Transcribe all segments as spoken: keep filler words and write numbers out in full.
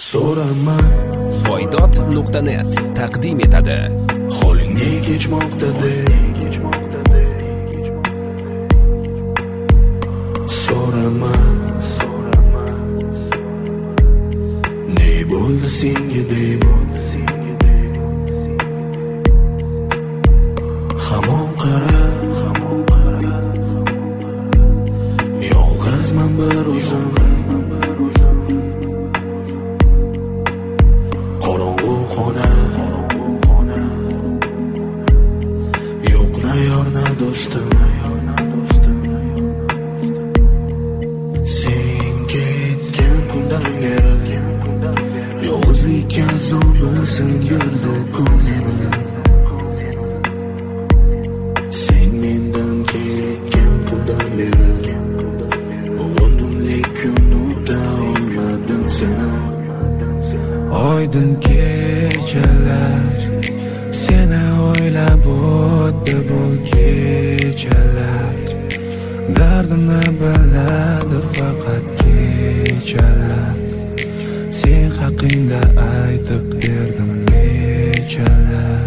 so'rama. voydot nuqta net taqdim etadi. Holing ne kechmoqda deb so'rama. Ne bo'ldi senga deb hamon qara. Yolg'izman bir o'zim, qorong'u xona, yo'q na yor na do'stim. Sen ketgan kundan beri yolg'izlik azobi singdirdi ko'zimni. Sen mendan ketgan kundan beri urindim, lekin unuta olmadim seni. Oydin kechalar seni o'ylab o'tdi bu kechalar. Dardimni biladi faqat kechalar. Sen haqingda aytib berdim nechalar.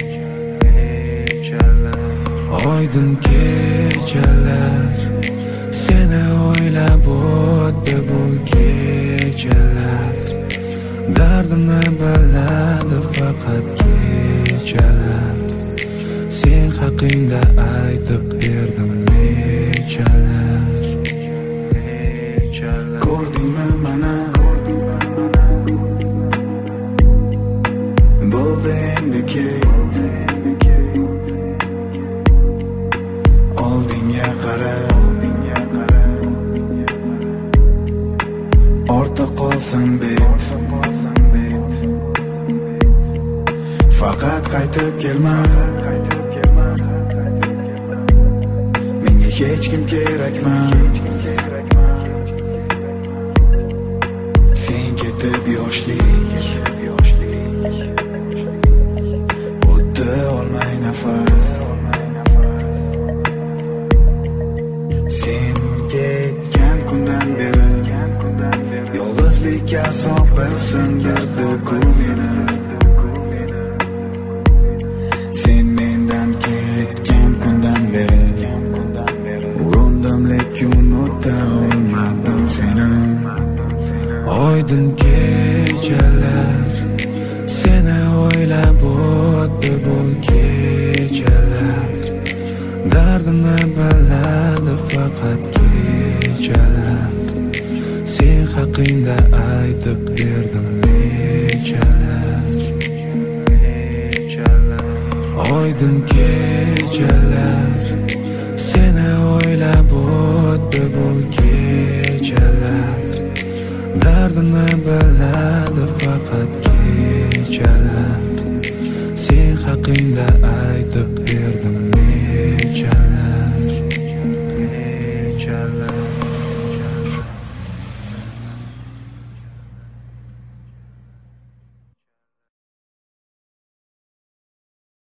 Oydin kechalar seni o'ylab o'tdi bu kechalar. Dardimni biladi faqat kechalar. Sen haqingda aytib berdim nechalar. Ko'rdingmi mana bo'ldi endi ket. Oldinga qara, ortda qolsam bet. Faqat qaytib kelma, menga hech kim kerakmas. Sen ketib yoshlik o'tdi olmay nafas. Sen ketgan kundan beri yolg'izlik azobi sindirdi ko'nglini. Sen mendan ketgan kundan beri urindim, lekin unuta olmadim seni. Oydin kechalar seni o'ylab o'tdi bu kechalar. Dardimni biladi faqat kechalar. Sen haqingda aytib berdim nechalar. Oydin kechalar seni o'ylab o'tdi bu kechalar. Dardimni biladi faqat kechalar. Sen haqingda aytib berdim nechalar.